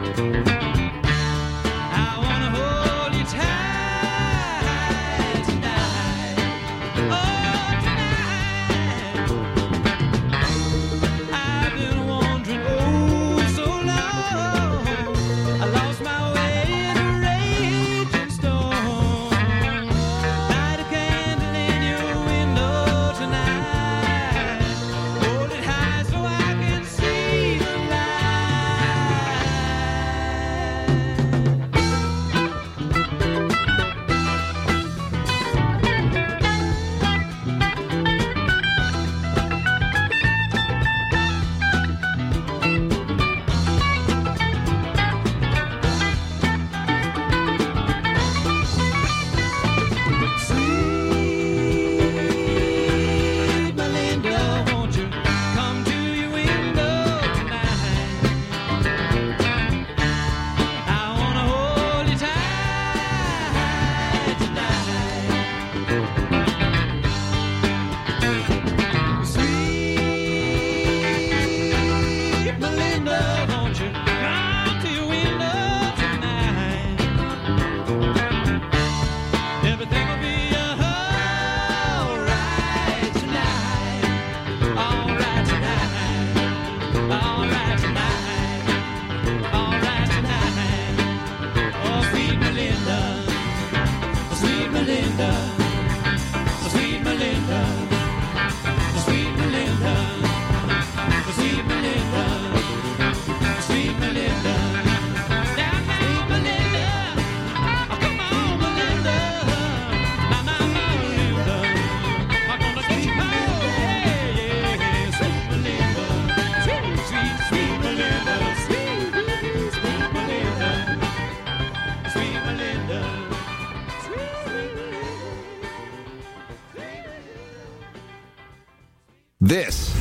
This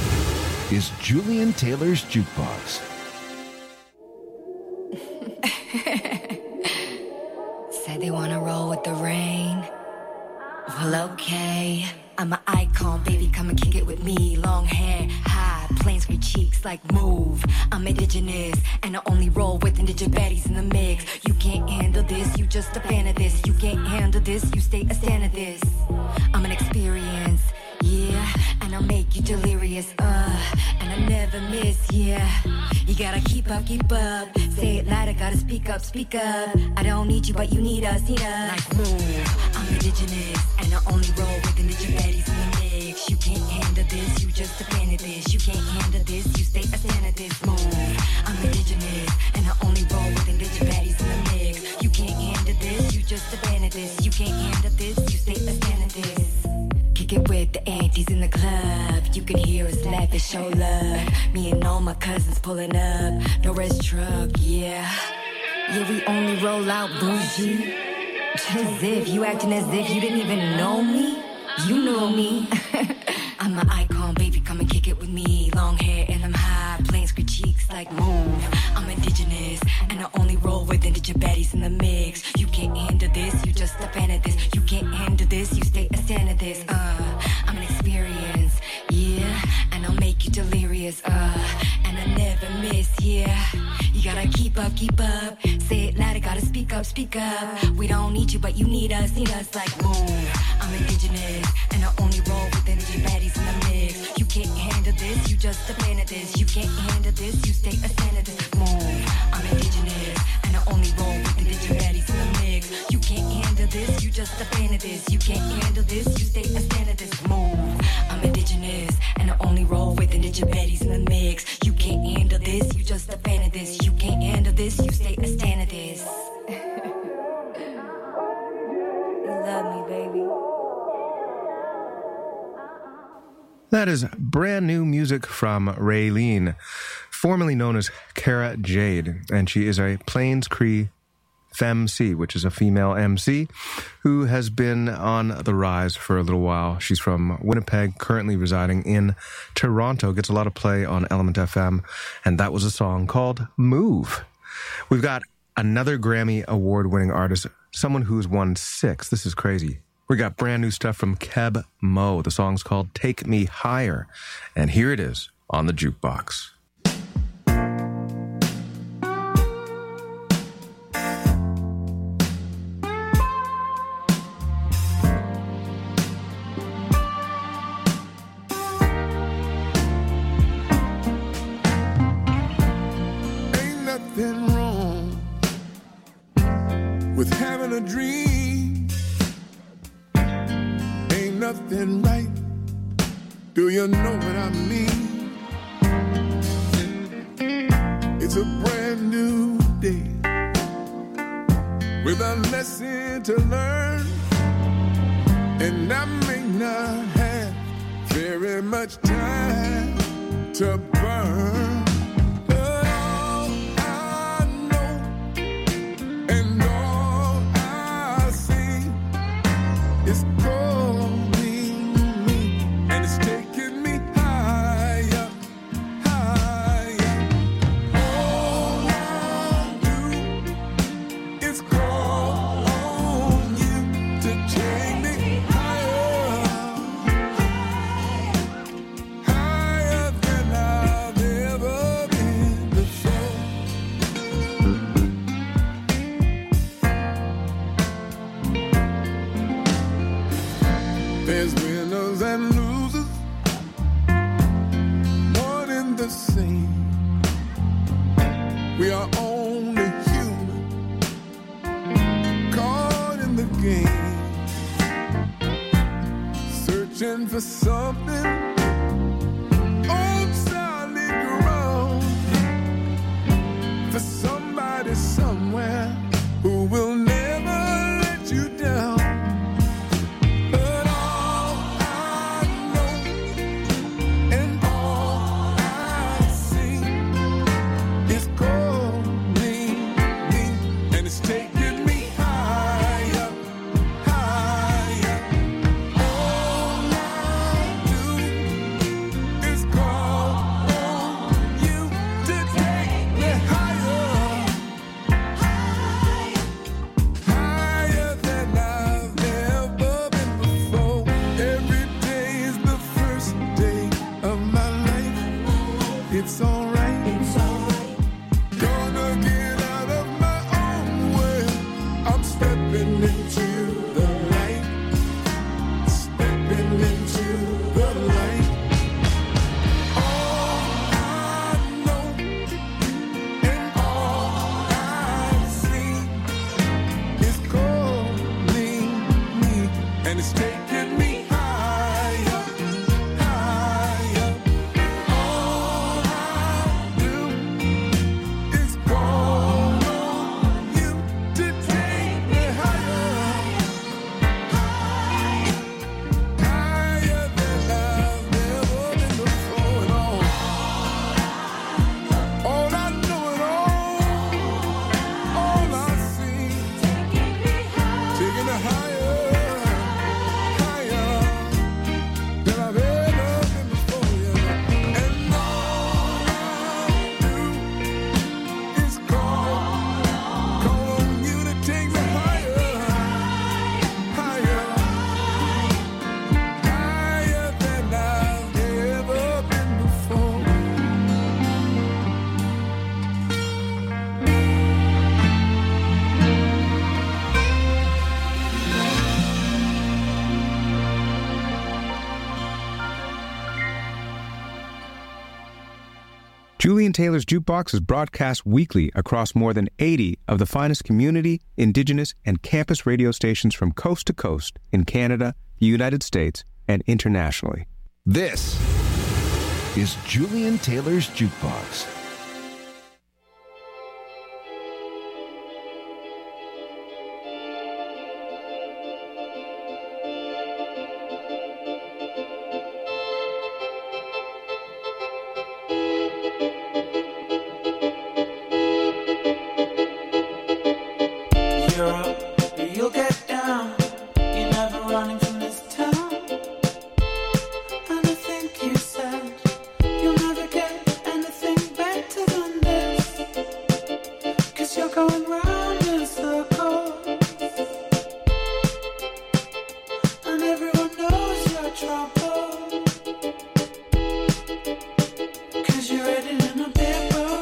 is Julian Taylor's Jukebox. Said they wanna roll with the rain. Well, okay. I'm an icon, baby, come and kick it with me. Long hair, high, plain sweet cheeks, like move. I'm indigenous, and I only roll with indigenous baddies in the mix. You can't handle this, you just a fan of this. You can't handle this, you stay a stand of this. I'm an experience, yeah, and I'll make you delirious, and I never miss, yeah. You gotta keep up, say it loud, I gotta speak up. I don't need you, but you need us, like move. I'm indigenous, and I only roll with indigenous baddies in the mix. You can't handle this, you just a fan of this. You can't handle this, you stay a stand of this, move. I'm indigenous, and I only roll with indigenous baddies in the mix. You can't handle this, you just a fan of this. You can't handle this, you stay a stand of this. Kick it with the aunties in the club. You can hear us laugh and show love. Me and all my cousins pulling up. No rest truck, yeah. Yeah, we only roll out bougie. As if you acting as if you didn't even know me. You know me. I'm an icon, baby, come and kick it with me. Long hair and I'm high, plain square cheeks like move. I'm indigenous, and I only roll with indigenous baddies in the mix. You can't handle this, you just a fan of this. You can't handle this, you stay a stand of this. I'm an experience, yeah, and I'll make you delirious, and I never miss, yeah. You gotta keep up, say it loud, I gotta speak up. We don't need you, but you need us like move. I'm indigenous, and I only roll with indigenous baddies in the mix. You can't handle this, you just a fan of this. You can't handle this, you stay a stand of this, move. I'm indigenous, and I only roll with indigenous baddies in the mix. You can't handle this, you just a fan of this. You can't handle this, you stay a stand of this, move. I'm indigenous, and I only roll with indigenous baddies in the mix. You can't handle this, you just a fan of this. You can't handle this, you stay a stand of this. You love me, baby. That is brand new music from Raylene, formerly known as Cara Jade, and she is a Plains Cree femc, which is a female MC, who has been on the rise for a little while. She's from Winnipeg, currently residing in Toronto, gets a lot of play on Element FM, and that was a song called Move. We've got another Grammy Award-winning artist, someone who's won 6. This is crazy. We got brand new stuff from Keb Mo. The song's called Take Me Higher. And here it is on the Jukebox. nothing wrong with having a dream. Ain't nothing right. Do you know what I mean? It's a brand new day with a lesson to learn, and I may not have very much time to burn. But all I know and all I see is calling me, and it's taking me higher, higher. All I do is call on you to take me higher, higher than I've ever been before. There's winners and losers, one and the same. We are only human, caught in the game, searching for something on solid ground, for somebody somewhere who will never let you down. But all I know and all I see is calling me, and it's taking me higher, higher. All I do is call on you to take me higher, higher than I've ever been before. Every day is the first day of my life. It's alright. Gonna get out of my own way. I'm stepping into the light. Stepping into the light. All I know and all I see is calling me, and it's taking me higher, higher. All I do is call on you to take me higher, higher than I've ever been before. And all I know and all I see, taking me higher, higher than I've ever been before. Yeah. And all I do is call on you to take me higher, higher, higher than I've ever been before. Julian Taylor's Jukebox is broadcast weekly across more than 80 of the finest community, indigenous, and campus radio stations from coast to coast in Canada, the United States, and internationally. This is Julian Taylor's Jukebox. You'll get down. You're never running from this town. And I think you said you'll never get anything better than this. 'Cause you're going round in circles. And everyone knows your trouble. 'Cause you read it in a big book.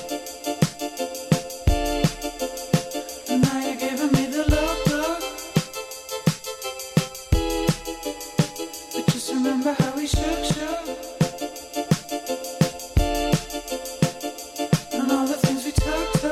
And now you're giving me the look. But just remember how we shook. And all the things we took.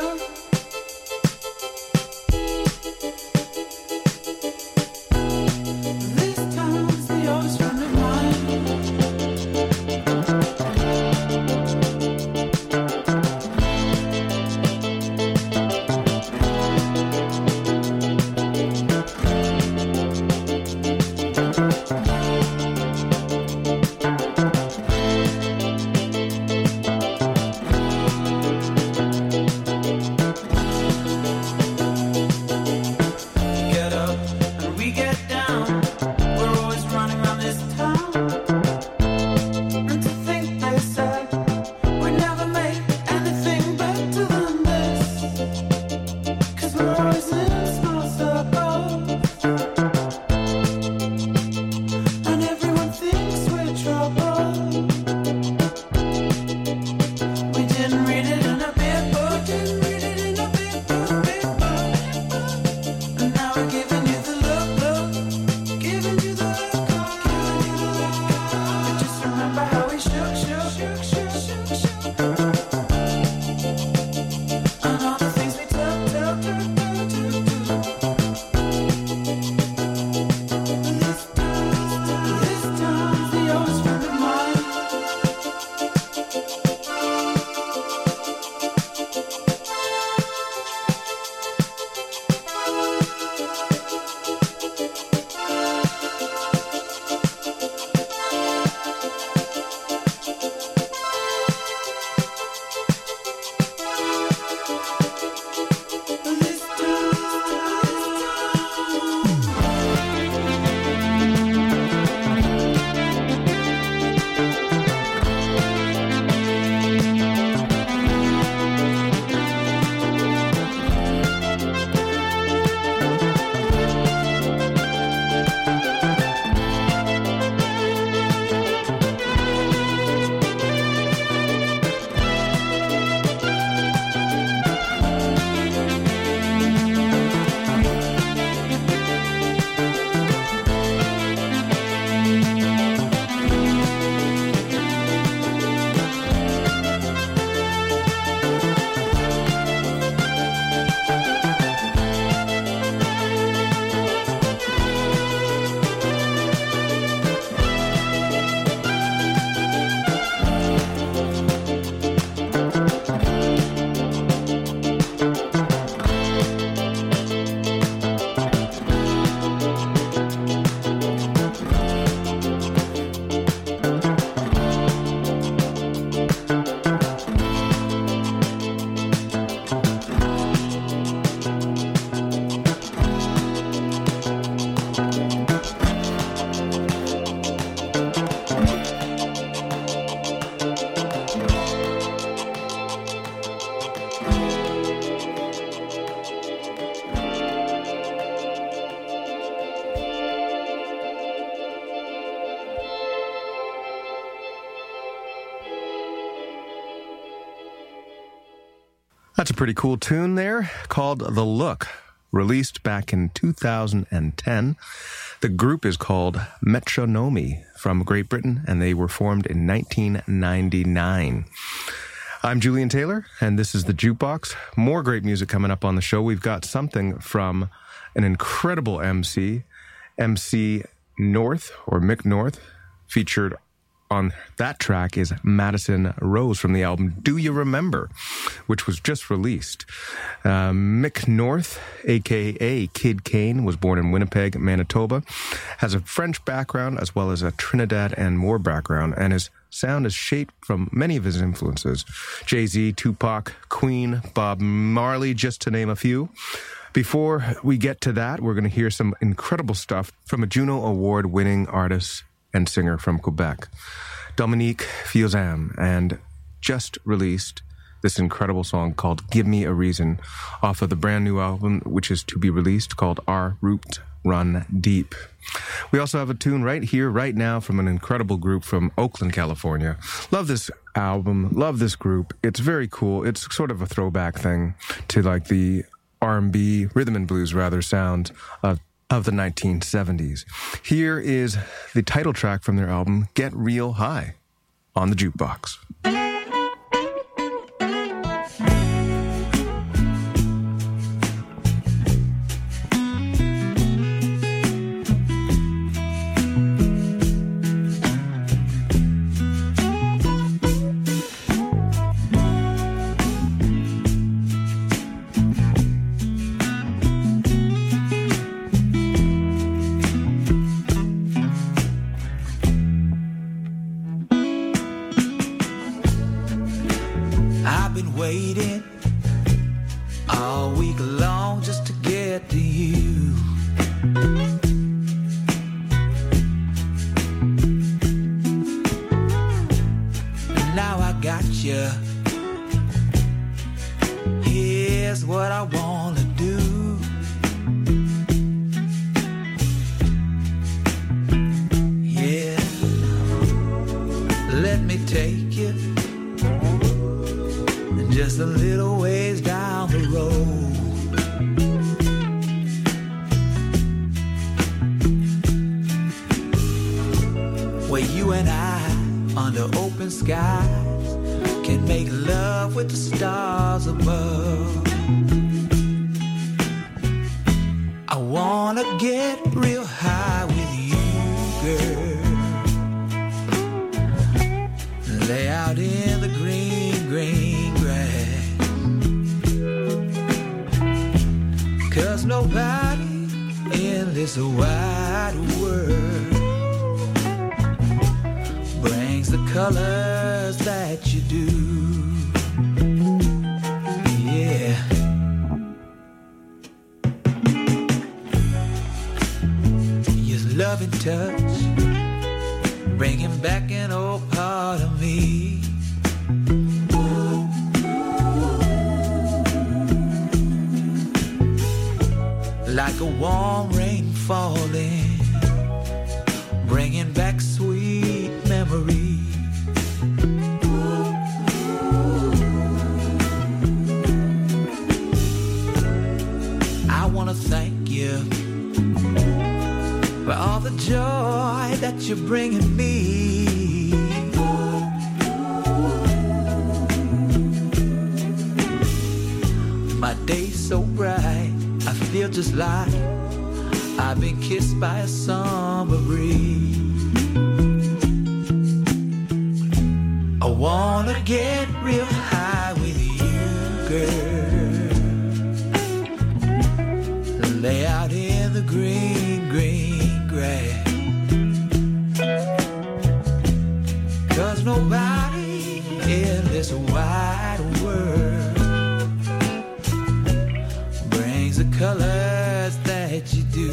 That's a pretty cool tune there called The Look, released back in 2010. The group is called Metronomy from Great Britain, and they were formed in 1999. I'm Julian Taylor, and this is The Jukebox. More great music coming up on the show. We've got something from an incredible MC, MC North, or Mick North. Featured on that track is Madison Rose from the album Do You Remember, which was just released. Mick North, a.k.a. Kid Kane, was born in Winnipeg, Manitoba, has a French background as well as a Trinidad and Moore background, and his sound is shaped from many of his influences. Jay-Z, Tupac, Queen, Bob Marley, just to name a few. Before we get to that, we're going to hear some incredible stuff from a Juno Award-winning artist and singer from Quebec, Dominique Fiozam, and just released this incredible song called Give Me a Reason off of the brand new album, which is to be released, called Our Roots Run Deep. We also have a tune right here, right now, from an incredible group from Oakland, California. Love this album, love this group. It's very cool. It's sort of a throwback thing to like the R&B, rhythm and blues rather, sound of the 1970s. Here is the title track from their album, Get Real High, on the Jukebox. Waiting all week long just to get to you. And now I got you. Here's what I wanna do. Yeah, let me take you just a little ways down the road. Where you and I, under open skies, can make love with the stars above. I wanna get real high with you, girl. Lay out in the green, green grass. 'Cause nobody in this wide world brings the colors that you do. Yeah. Your loving touch, bringing back an old part of me. Like a warm rain falling, bringing back sweet memories. I wanna thank you for all the joy that you're bringing me. My day's so bright, I feel just like I've been kissed by a summer breeze. I wanna get real high with you, girl. Lay out in the green, green grass. 'Cause nobody in this wide world brings the colors that you do.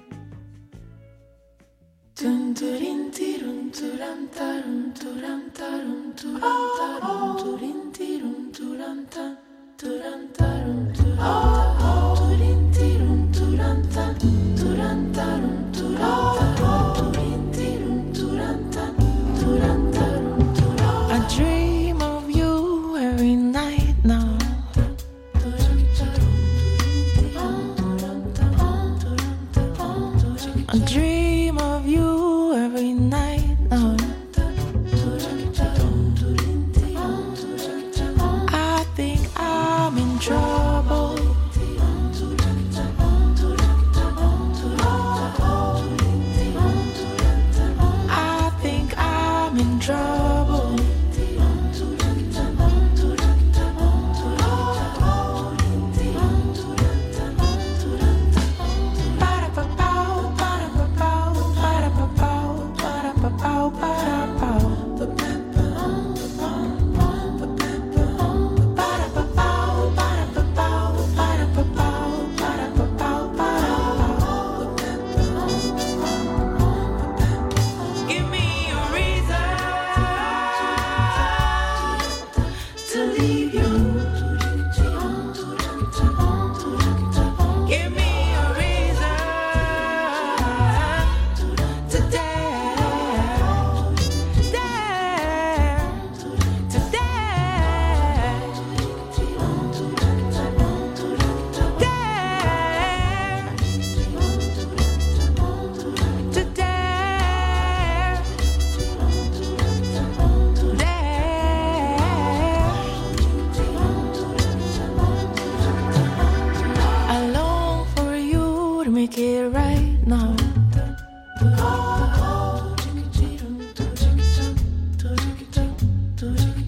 Dun, dun, dun, dun, dun, dun, dun, dun, dun.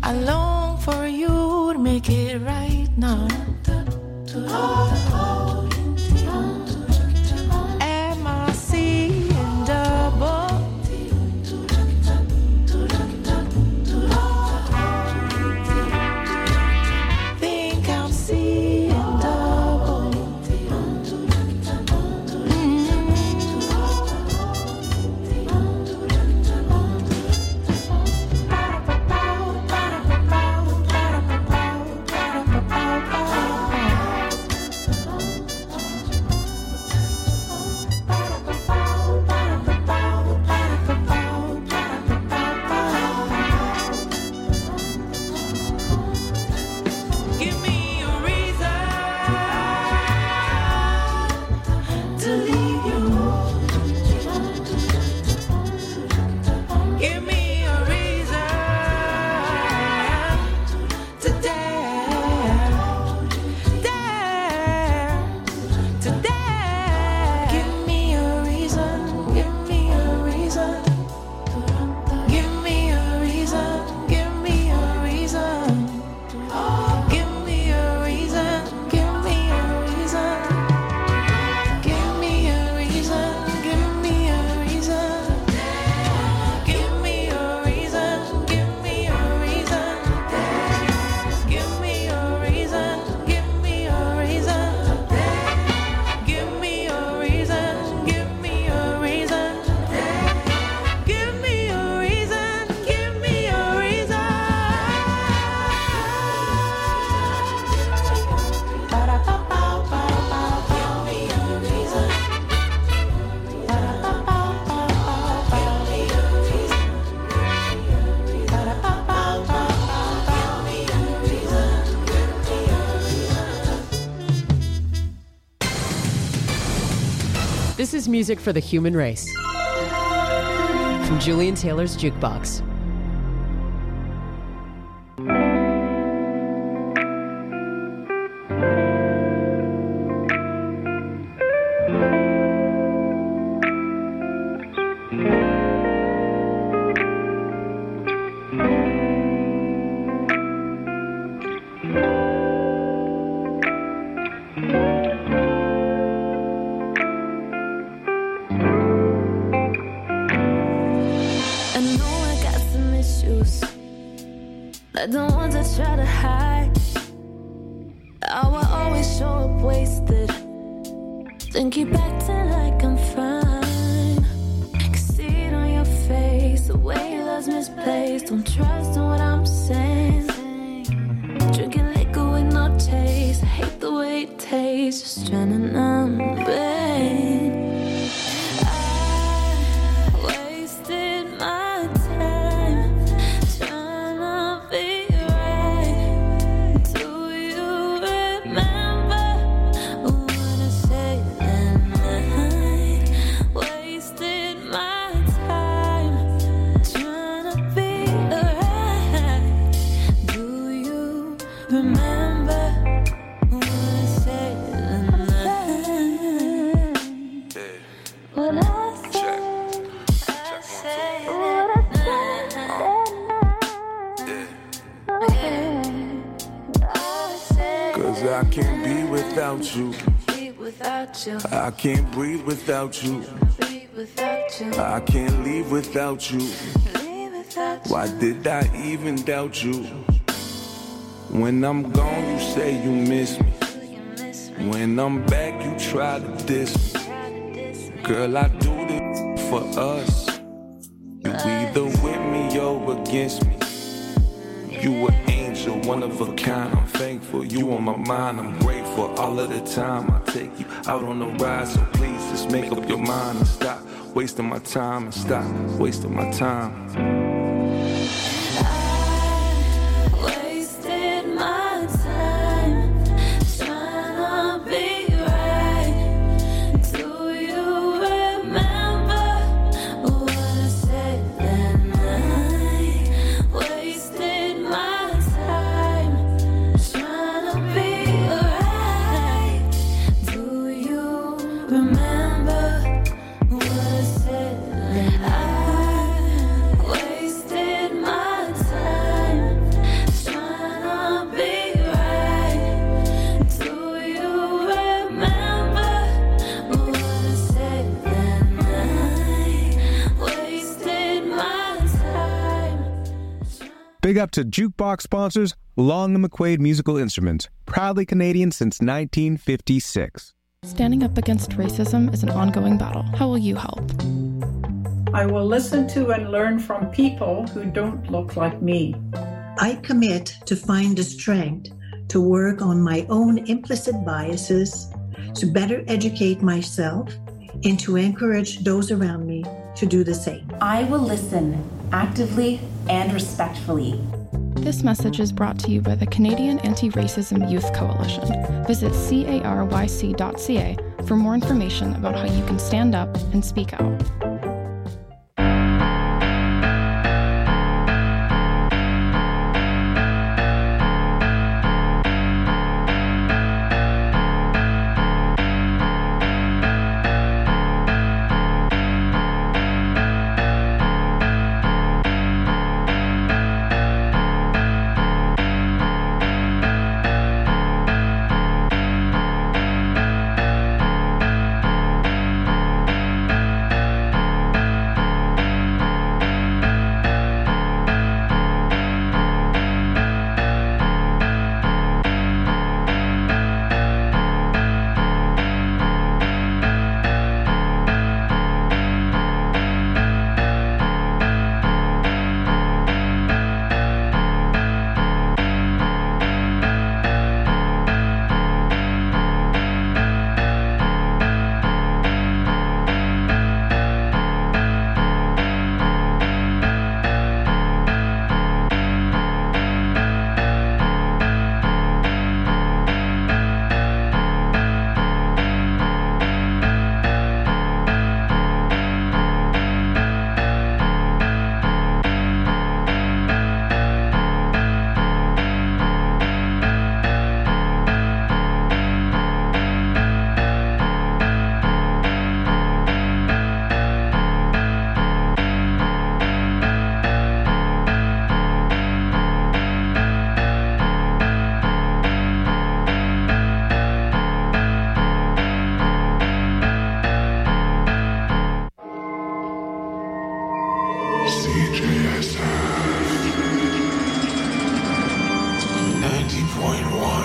I long for you to make it right now. Am I seeing double? Think I'm seeing double. Give me a reason to leave you. Give me a reason to dare to dare. Give me a reason, give me a reason. Give me a reason, give me a reason. Give me a reason, give me a reason. Give me a reason, give me a reason. Give me a reason, give me a reason. Give me a reason, give me a reason. Give me a reason, give me a reason. Give me a reason, give me a reason. This is music for the human race. From Julian Taylor's Jukebox. I know I got some issues. I don't want to try to hide. I will always show up wasted. Then keep acting like I'm fine. Can see it on your face. The way your love's misplaced. Don't trust in what I'm saying. Drinking liquor with no taste. I hate the way it tastes. Just trying to numb the pain. Wasted my time trying to be right. Do you remember what I said that night? Wasted my time trying to be right. Do you remember what I said that night? What I said. Cause I can't be without you. Without you, I can't breathe without you. be without you, I can't leave without you. be without you. Why did I even doubt you? When I'm gone, you say you miss me. When I'm back, you try to diss me. Girl, I do this for us. You either with me or against me. You an angel, one of a kind. I'm thankful, you on my mind. I'm grateful all of the time. I take you out on the ride, so please just make up your mind and stop wasting my time and stop wasting my time. Wasted my time trying to be right. Do you remember what I said that night? Wasted my time trying to be right. Do you remember what I said that night? Big up to Jukebox sponsors Long & McQuaid Musical Instruments, proudly Canadian since 1956. Standing up against racism is an ongoing battle. How will you help? I will listen to and learn from people who don't look like me. I commit to find the strength to work on my own implicit biases, to better educate myself, and to encourage those around me to do the same. I will listen actively and respectfully. This message is brought to you by the Canadian Anti-Racism Youth Coalition. Visit caryc.ca for more information about how you can stand up and speak out.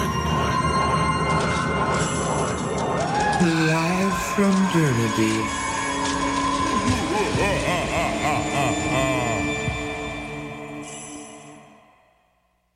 Live from Burnaby,